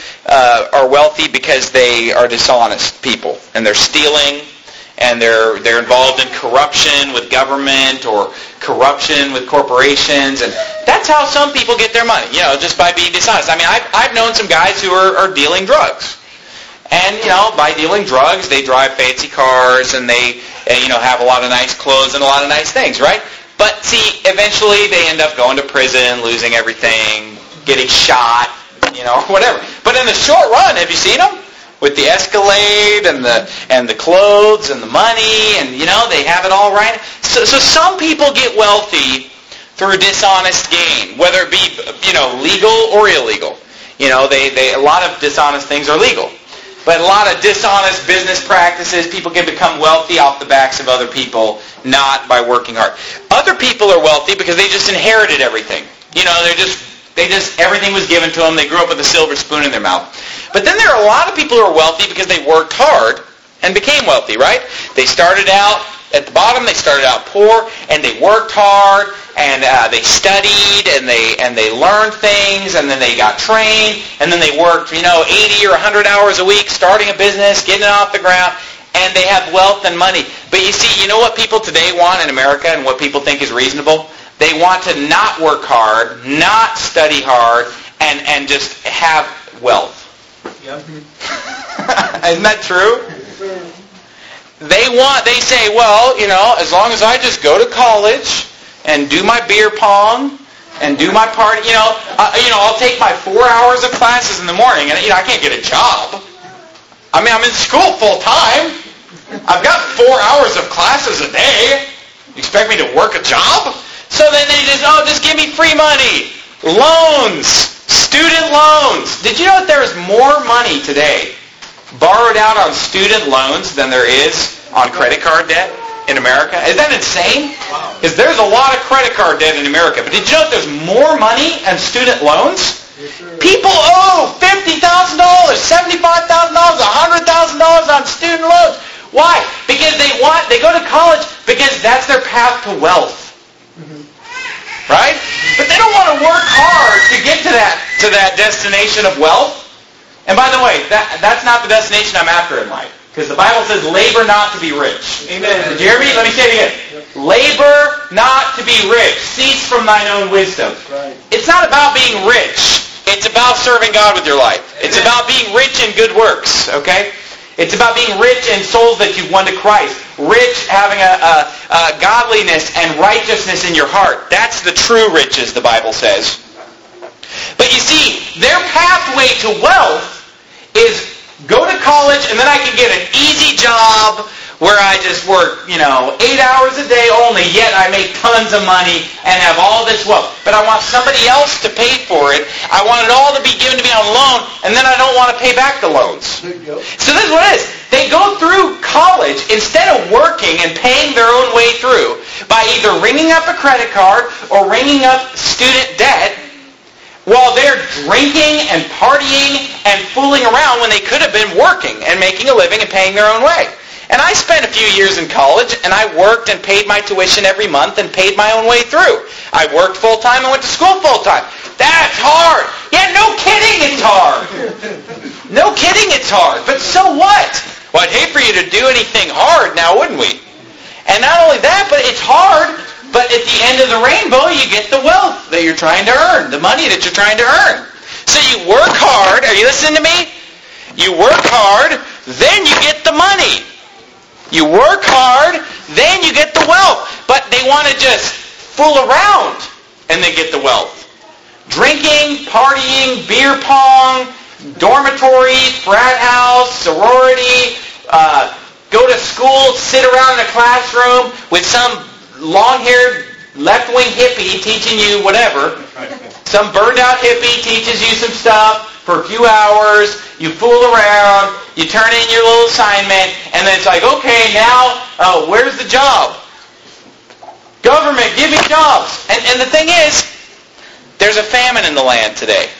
wealthy because they are dishonest people. And they're stealing, and they're involved in corruption with government or corruption with corporations. And that's how some people get their money, just by being dishonest. I mean, I've known some guys who are dealing drugs. And, by dealing drugs, they drive fancy cars and they, have a lot of nice clothes and a lot of nice things, right? But, see, eventually they end up going to prison, losing everything, getting shot, whatever. But in the short run, have you seen them? With the Escalade and the clothes and the money and, they have it all right. So some people get wealthy through dishonest gain, whether it be, legal or illegal. A lot of dishonest things are legal. But a lot of dishonest business practices, people can become wealthy off the backs of other people, not by working hard. Other people are wealthy because they just inherited everything. Everything was given to them. They grew up with a silver spoon in their mouth. But then there are a lot of people who are wealthy because they worked hard and became wealthy, right? They started out at the bottom, they started out poor, and they worked hard, and they studied, and they learned things, and then they got trained, and then they worked, 80 or 100 hours a week, starting a business, getting it off the ground, and they have wealth and money. But you see, you know what people today want in America and what people think is reasonable? They want to not work hard, not study hard, and just have wealth. Yep. Isn't that true? They say, well, as long as I just go to college and do my beer pong and do my party, I'll take my 4 hours of classes in the morning, and I can't get a job. I mean, I'm in school full time. I've got 4 hours of classes a day. You expect me to work a job? So then they just give me free money, loans, student loans. Did you know that there is more money today borrowed out on student loans than there is on credit card debt in America? Is that insane? Because there's a lot of credit card debt in America. But did you know that there's more money on student loans? People owe $50,000, $75,000, $100,000 on student loans. Why? Because they go to college because that's their path to wealth. Right? But they don't want to work hard to get to that destination of wealth. And by the way, that's not the destination I'm after in life. Because the Bible says, labor not to be rich. Amen. Did you hear me? Let me say it again. Labor not to be rich. Cease from thine own wisdom. Right. It's not about being rich. It's about serving God with your life. Amen. It's about being rich in good works. Okay? It's about being rich in souls that you've won to Christ. Rich having a godliness and righteousness in your heart. That's the true riches, the Bible says. But you see, their pathway to wealth is go to college and then I can get an easy job where I just work, 8 hours a day only, yet I make tons of money and have all this wealth. But I want somebody else to pay for it. I want it all to be given to me on loan, and then I don't want to pay back the loans. There you go. So this is what it is. They go through college instead of working and paying their own way through by either ringing up a credit card or ringing up student debt while they're drinking and partying and fooling around when they could have been working and making a living and paying their own way. And I spent a few years in college, and I worked and paid my tuition every month and paid my own way through. I worked full-time and went to school full-time. That's hard. Yeah, no kidding, it's hard. No kidding, it's hard. But so what? Well, I'd hate for you to do anything hard now, wouldn't we? And not only that, but it's hard, but at the end of the rainbow, you get the wealth that you're trying to earn, the money that you're trying to earn. So you work hard. Are you listening to me? You work hard, then you get the money. You work hard, then you get the wealth. But they want to just fool around and they get the wealth. Drinking, partying, beer pong, dormitories, frat house, sorority, go to school, sit around in a classroom with some long-haired left-wing hippie teaching you whatever. Some burned-out hippie teaches you some stuff for a few hours. You fool around. You turn in your little assignment. And then it's like, okay, now, where's the job? Government, give me jobs. And the thing is, there's a famine in the land today.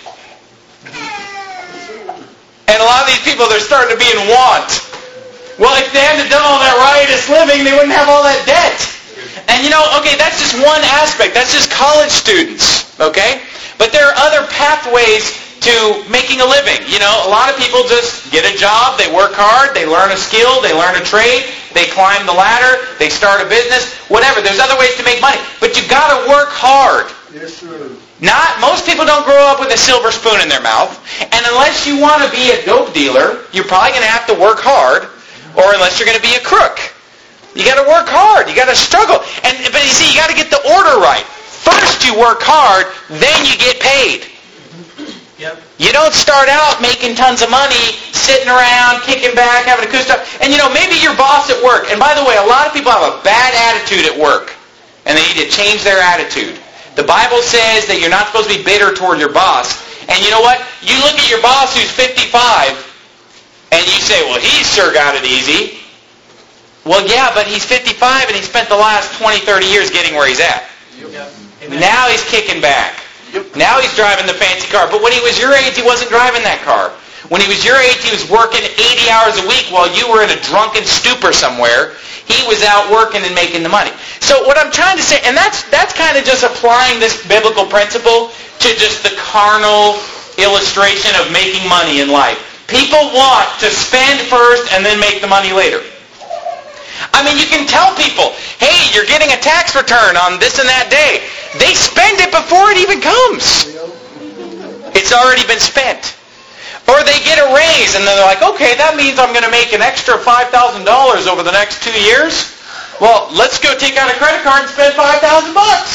And a lot of these people, they're starting to be in want. Well, if they hadn't done all that riotous living, they wouldn't have all that debt. And okay, that's just one aspect. That's just college students, okay? But there are other pathways to making a living. A lot of people just get a job, they work hard, they learn a skill, they learn a trade, they climb the ladder, they start a business, whatever. There's other ways to make money. But you got to work hard. Yes, sir. Most people don't grow up with a silver spoon in their mouth. And unless you want to be a dope dealer, you're probably going to have to work hard, or unless you're going to be a crook. You got to work hard. You got to struggle. But you see, you got to get the order right. First you work hard, then you get paid. Yep. You don't start out making tons of money, sitting around, kicking back, having a good stuff. And maybe your boss at work. And by the way, a lot of people have a bad attitude at work. And they need to change their attitude. The Bible says that you're not supposed to be bitter toward your boss. And you know what? You look at your boss who's 55, and you say, well, he sure got it easy. Well, yeah, but he's 55, and he spent the last 20, 30 years getting where he's at. Yep. Now he's kicking back. Yep. Now he's driving the fancy car. But when he was your age, he wasn't driving that car. When he was your age, he was working 80 hours a week while you were in a drunken stupor somewhere. He was out working and making the money. So what I'm trying to say, and that's kind of just applying this biblical principle to just the carnal illustration of making money in life. People want to spend first and then make the money later. I mean, you can tell people, hey, you're getting a tax return on this and that day. They spend it before it even comes. It's already been spent. Or they get a raise and they're like, okay, that means I'm going to make an extra $5,000 over the next 2 years. Well, let's go take out a credit card and spend $5,000.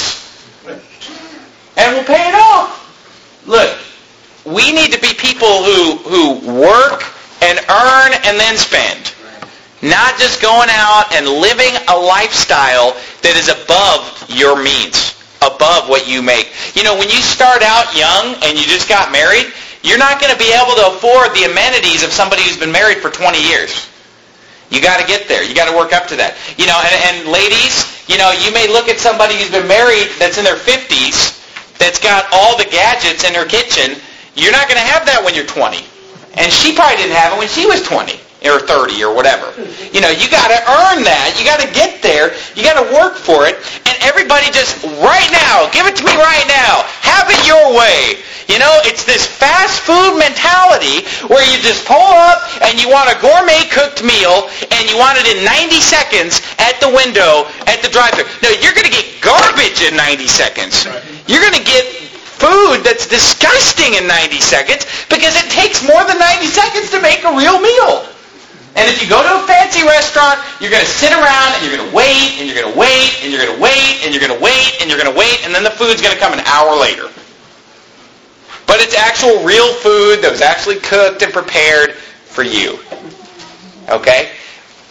And we'll pay it off. Look, we need to be people who work and earn and then spend. Not just going out and living a lifestyle that is above your means, above what you make. When you start out young and you just got married, you're not going to be able to afford the amenities of somebody who's been married for 20 years. You got to get there. You got to work up to that. And ladies, you may look at somebody who's been married that's in their 50s that's got all the gadgets in her kitchen. You're not going to have that when you're 20. And she probably didn't have it when she was 20 or 30 or whatever. You got to earn that. You got to get there. You got to work for it. And everybody just, right now, give it to me right now. Have it your way. It's this fast food mentality where you just pull up and you want a gourmet cooked meal and you want it in 90 seconds at the window at the drive-thru. No, you're going to get garbage in 90 seconds. You're going to get food that's disgusting in 90 seconds because it takes more than 90 seconds to make a real meal. And if you go to a fancy restaurant, you're going to sit around and you're going to wait and you're going to wait and you're going to wait and you're going to wait and you're going to wait and then the food's going to come an hour later. But it's actual real food that was actually cooked and prepared for you. Okay?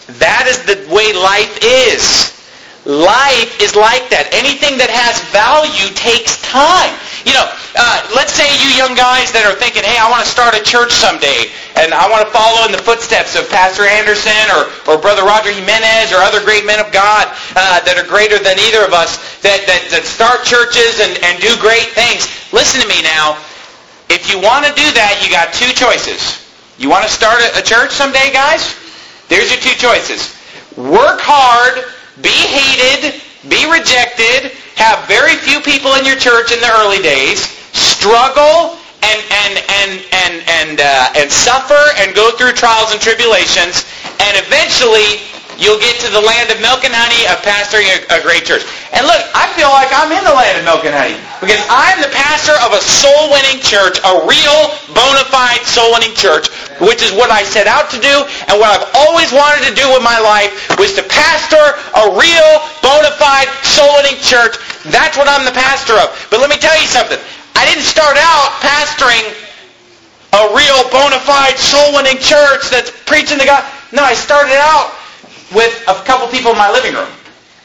That is the way life is. Life is like that. Anything that has value takes time. Let's say you young guys that are thinking, hey, I want to start a church someday, and I want to follow in the footsteps of Pastor Anderson or Brother Roger Jimenez or other great men of God that are greater than either of us that start churches and do great things. Listen to me now. If you want to do that, you got two choices. You want to start a church someday, guys? There's your two choices. Work hard, be hated, be rejected, have very few people in your church in the early days, struggle and suffer and go through trials and tribulations, and eventually you'll get to the land of milk and honey of pastoring a great church. And look, I feel like I'm in the land of milk and honey because I'm the pastor of a soul-winning church, a real, bona fide soul-winning church, which is what I set out to do, and what I've always wanted to do with my life was to pastor a real, bona fide soul-winning church. That's what I'm the pastor of. But let me tell you something. I didn't start out pastoring a real, bona fide soul-winning church that's preaching to God. No, I started out with a couple people in my living room.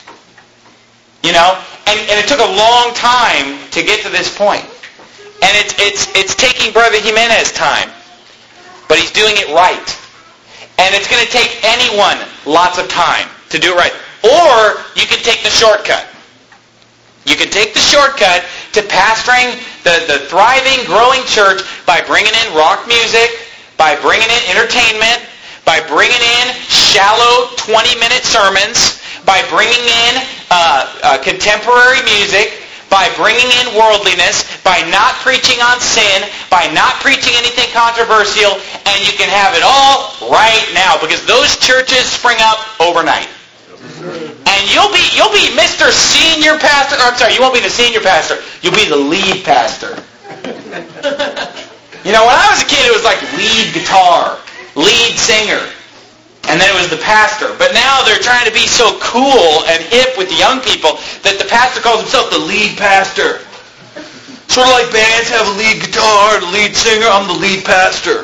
And it took a long time to get to this point. And it's taking Brother Jimenez time. But he's doing it right. And it's going to take anyone lots of time to do it right. Or you can take the shortcut. You can take the shortcut to pastoring the thriving, growing church by bringing in rock music, by bringing in entertainment, by bringing in shallow 20-minute sermons, by bringing in contemporary music, by bringing in worldliness, by not preaching on sin, by not preaching anything controversial, and you can have it all right now because those churches spring up overnight. And you'll be Mr. Senior Pastor. I'm sorry, you won't be the senior pastor. You'll be the lead pastor. When I was a kid, it was like lead guitar, lead singer, and then it was the pastor. But now they're trying to be so cool and hip with the young people that the pastor calls himself the lead pastor. Sort of like bands have a lead guitar, the lead singer. I'm the lead pastor.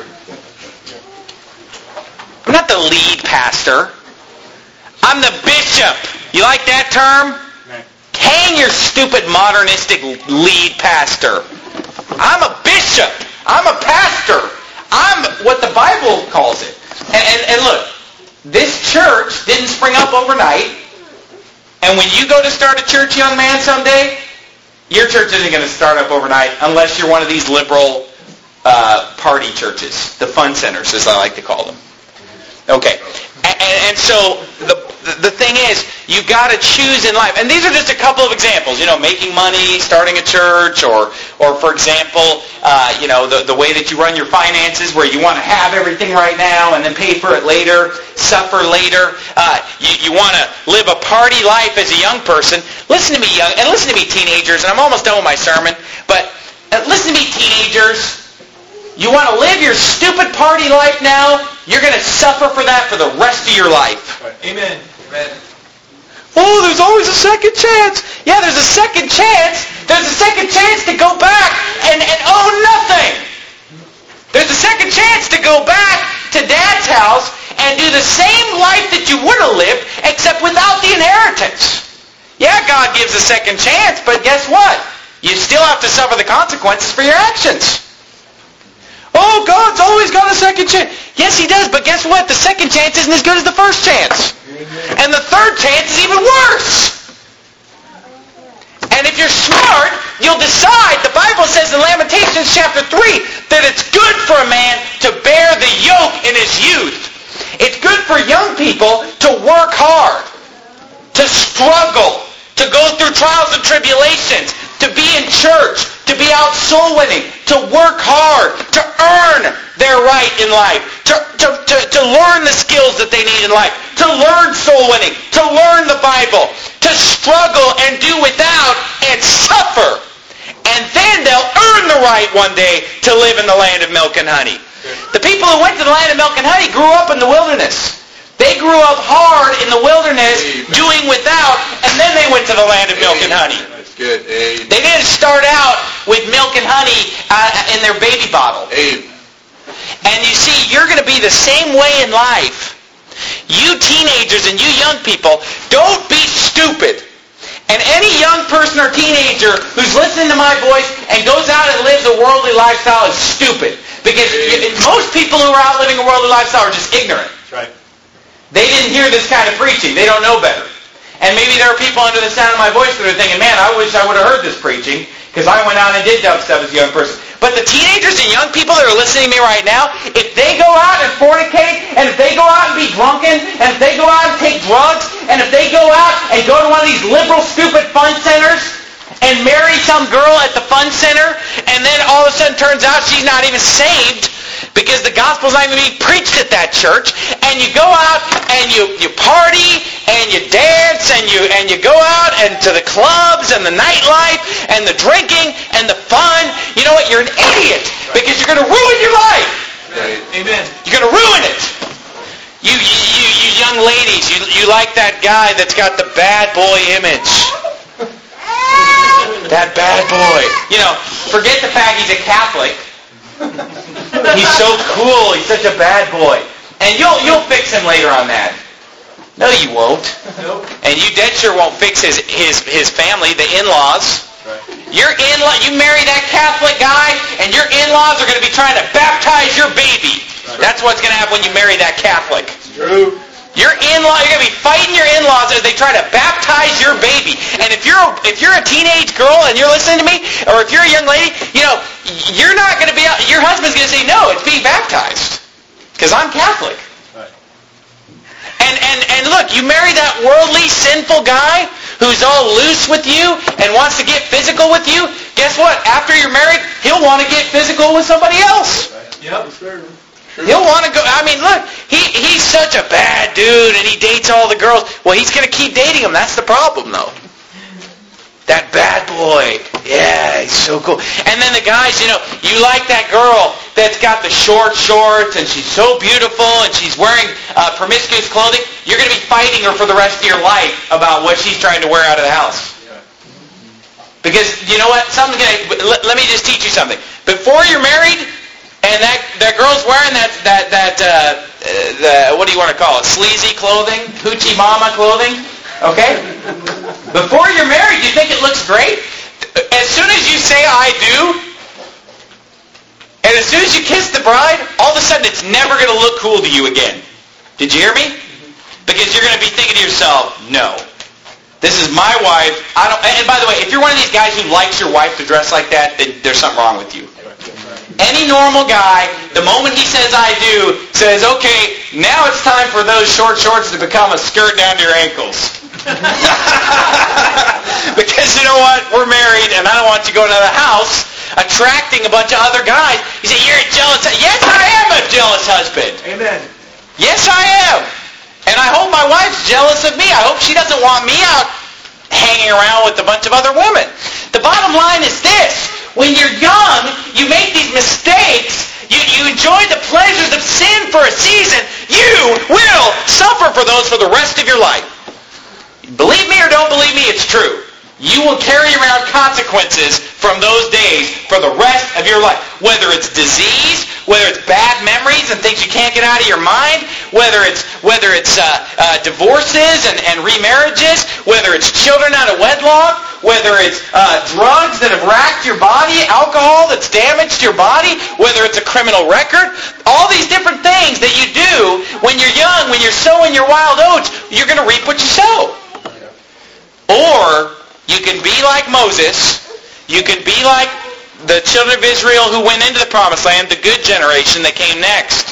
I'm not the lead pastor. I'm the bishop. You like that term? Hang your stupid modernistic lead pastor. I'm a bishop. I'm a pastor. I'm what the Bible calls it. And look, this church didn't spring up overnight. And when you go to start a church, young man, someday, your church isn't going to start up overnight unless you're one of these liberal party churches, the fun centers, as I like to call them. Okay. And so the thing is, you've got to choose in life. And these are just a couple of examples. Making money, starting a church, or for example, the way that you run your finances, where you want to have everything right now and then pay for it later, suffer later. You want to live a party life as a young person. Listen to me, and listen to me, teenagers. And I'm almost done with my sermon, but listen to me, teenagers. You want to live your stupid party life now? You're going to suffer for that for the rest of your life. Amen. Amen. Oh, there's always a second chance. Yeah, there's a second chance. There's a second chance to go back and own nothing. There's a second chance to go back to Dad's house and do the same life that you would have lived, except without the inheritance. Yeah, God gives a second chance, but guess what? You still have to suffer the consequences for your actions. Oh, God's always got a second chance. Yes, He does, but guess what? The second chance isn't as good as the first chance. And the third chance is even worse. And if you're smart, you'll decide, the Bible says in Lamentations chapter 3, that it's good for a man to bear the yoke in his youth. It's good for young people to work hard, to struggle, to go through trials and tribulations, to be in church, to be out soul winning, to work hard, to earn their right in life, to learn the skills that they need in life, to learn soul winning, to learn the Bible, to struggle and do without and suffer. And then they'll earn the right one day to live in the land of milk and honey. The people who went to the land of milk and honey grew up in the wilderness. They grew up hard in the wilderness, doing without, and then they went to the land of milk and honey. Good. Amen. They didn't start out with milk and honey in their baby bottle. Amen. And you see, you're going to be the same way in life. You teenagers and you young people, don't be stupid. And any young person or teenager who's listening to my voice and goes out and lives a worldly lifestyle is stupid. Because most people who are out living a worldly lifestyle are just ignorant. That's right. They didn't hear this kind of preaching. They don't know better. And maybe there are people under the sound of my voice that are thinking, man, I wish I would have heard this preaching because I went out and did dubstep as a young person. But the teenagers and young people that are listening to me right now, if they go out and fornicate, and if they go out and be drunken, and if they go out and take drugs, and if they go out and go to one of these liberal, stupid fun centers and marry some girl at the fun center, and then all of a sudden turns out she's not even saved because the gospel's not even being preached at that church, and you go out and you party and you dance and you go out and to the clubs and the nightlife and the drinking and the fun, you know what? You're an idiot because you're going to ruin your life. Right. Amen. You're going to ruin it. You young ladies, you like that guy that's got the bad boy image. That bad boy. You know, forget the fact he's a Catholic. He's so cool. He's such a bad boy. And you'll fix him later on that. No, you won't. Nope. And you dead sure won't fix his family, the in-laws. Right. You marry that Catholic guy, and your in-laws are going to be trying to baptize your baby. Right. That's what's going to happen when you marry that Catholic. True. Your in-law, you're going to be fighting your in-laws as they try to baptize your baby. And if you're a teenage girl and you're listening to me, or if you're a young lady, you know, you're not going to be out, your husband's going to say, no, it's being baptized. Because I'm Catholic. Right. And look, you marry that worldly, sinful guy who's all loose with you and wants to get physical with you, guess what? After you're married, he'll want to get physical with somebody else. Right. Yep. Sure. He'll want to go, I mean, look, he's such a bad dude and he dates all the girls. Well, he's going to keep dating them. That's the problem, though. That bad boy. Yeah, he's so cool. And then the guys, you know, you like that girl that's got the short shorts and she's so beautiful and she's wearing promiscuous clothing. You're going to be fighting her for the rest of your life about what she's trying to wear out of the house. Because, you know what? Let me just teach you something. Before you're married, and that girl's wearing that what do you want to call it? Sleazy clothing? Hoochie mama clothing? Okay? Before you're married, you think it looks great? As soon as you say, I do, and as soon as you kiss the bride, all of a sudden it's never going to look cool to you again. Did you hear me? Because you're going to be thinking to yourself, no. This is my wife. And by the way, if you're one of these guys who likes your wife to dress like that, then there's something wrong with you. Any normal guy, the moment he says I do, says, okay, now it's time for those short shorts to become a skirt down to your ankles. Because you know what? We're married, and I don't want you going to the house attracting a bunch of other guys. You say, you're a jealous husband. Yes, I am a jealous husband. Amen. Yes, I am. And I hope my wife's jealous of me. I hope she doesn't want me out hanging around with a bunch of other women. The bottom line is this. When you're young, you make these mistakes. You enjoy the pleasures of sin for a season. You will suffer for those for the rest of your life. Believe me or don't believe me, it's true. You will carry around consequences from those days for the rest of your life. Whether it's disease, whether it's bad memories and things you can't get out of your mind, whether it's divorces and remarriages, whether it's children out of wedlock, whether it's drugs that have racked your body, alcohol that's damaged your body, whether it's a criminal record, all these different things that you do when you're young, when you're sowing your wild oats, you're going to reap what you sow. Or you can be like Moses. You can be like the children of Israel who went into the promised land, the good generation that came next,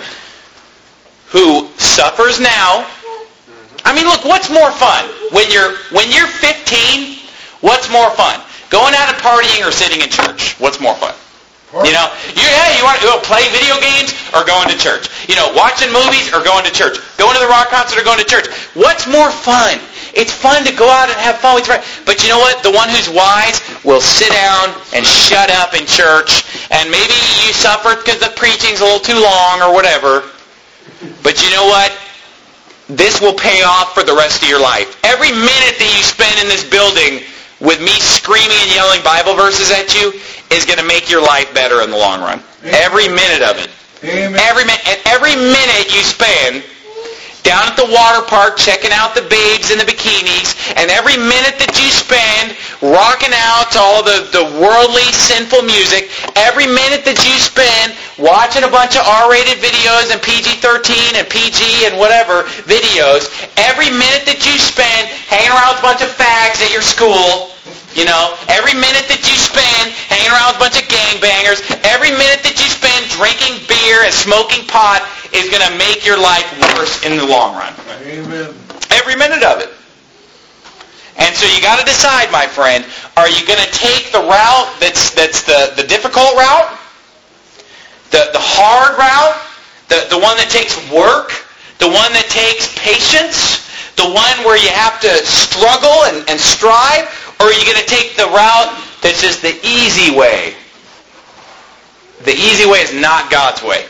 who suffers now. I mean, look, what's more fun? When you're 15, what's more fun? Going out and partying or sitting in church? What's more fun? You know, you want to play video games or going to church? You know, watching movies or going to church? Going to the rock concert or going to church? What's more fun? It's fun to go out and have fun with friends. But you know what? The one who's wise will sit down and shut up in church. And maybe you suffer because the preaching's a little too long or whatever. But you know what? This will pay off for the rest of your life. Every minute that you spend in this building with me screaming and yelling Bible verses at you is going to make your life better in the long run. Amen. Every minute of it. Amen. Every minute you spend down at the water park checking out the babes in the bikinis, and every minute that you spend rocking out to all the worldly, sinful music, every minute that you spend watching a bunch of R-rated videos and PG-13 and PG and whatever videos, every minute that you spend hanging around with a bunch of fags at your school, every minute that you spend hanging around with a bunch of gangbangers, every minute that you spend drinking beer and smoking pot is going to make your life worse in the long run. Amen. Every minute of it. And so you got to decide, my friend, are you going to take the route that's the difficult route? The hard route? The one that takes work? The one that takes patience? The one where you have to struggle and strive? Or are you going to take the route that's just the easy way? The easy way is not God's way.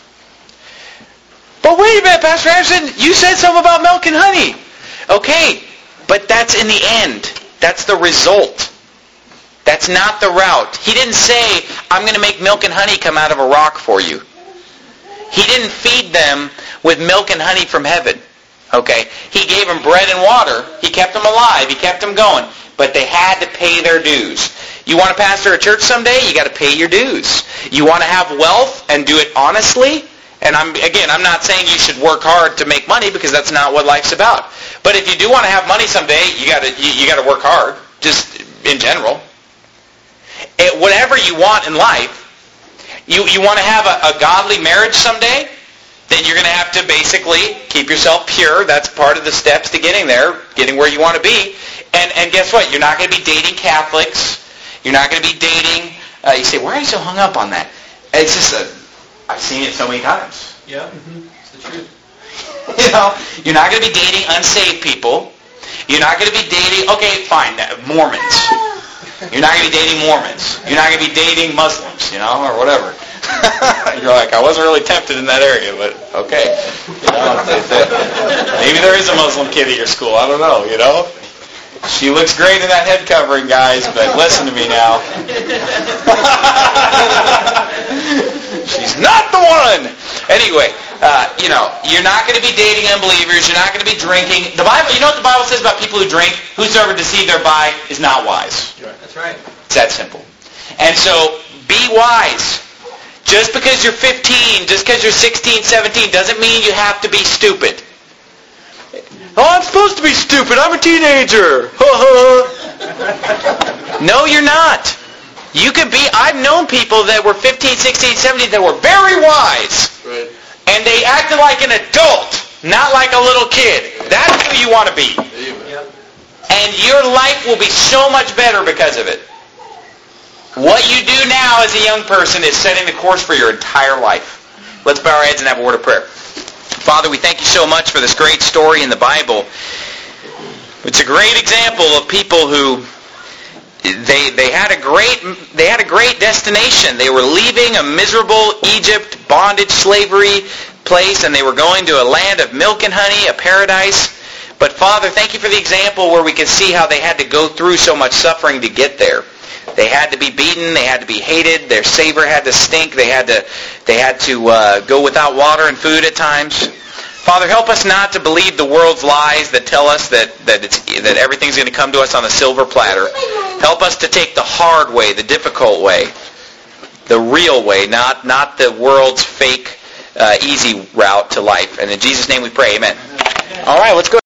But wait a minute, Pastor Anderson, you said something about milk and honey. Okay, but that's in the end. That's the result. That's not the route. He didn't say, I'm going to make milk and honey come out of a rock for you. He didn't feed them with milk and honey from heaven. Okay, he gave them bread and water. He kept them alive. He kept them going. But they had to pay their dues. You want to pastor a church someday? You got to pay your dues. You want to have wealth and do it honestly? And I'm not saying you should work hard to make money, because that's not what life's about. But if you do want to have money someday, you got to work hard, just in general. Whatever you want in life, you want to have a godly marriage someday, then you're going to have to basically keep yourself pure. That's part of the steps to getting there, getting where you want to be. And guess what? You're not going to be dating Catholics. You're not going to be dating... you say, why are you so hung up on that? It's just I've seen it so many times. Yeah, it's the truth. You're not going to be dating unsaved people. You're not going to be dating... Okay, fine, Mormons. You're not going to be dating Mormons. You're not going to be dating Muslims, or whatever. You're like, I wasn't really tempted in that area, but okay. Maybe there is a Muslim kid at your school. I don't know, She looks great in that head covering, guys, but listen to me now. She's not the one! Anyway, you're not going to be dating unbelievers. You're not going to be drinking. The Bible, you know what the Bible says about people who drink? Whosoever deceived thereby is not wise. That's right. It's that simple. And so, be wise. Just because you're 15, just because you're 16, 17, doesn't mean you have to be stupid. Oh, I'm supposed to be stupid. I'm a teenager. No, you're not. You could be... I've known people that were 15, 16, 17 that were very wise. Right. And they acted like an adult, not like a little kid. That's who you want to be. Yep. And your life will be so much better because of it. What you do now as a young person is setting the course for your entire life. Let's bow our heads and have a word of prayer. Father, we thank you so much for this great story in the Bible. It's a great example of people who they had a great destination. They were leaving a miserable Egypt bondage slavery place, and they were going to a land of milk and honey, a paradise. But Father, thank you for the example where we can see how they had to go through so much suffering to get there. They had to be beaten. They had to be hated. Their savor had to stink. They had to go without water and food at times. Father, help us not to believe the world's lies that tell us that everything's going to come to us on a silver platter. Help us to take the hard way, the difficult way, the real way, not the world's fake, easy route to life. And in Jesus' name we pray, amen. All right, let's go.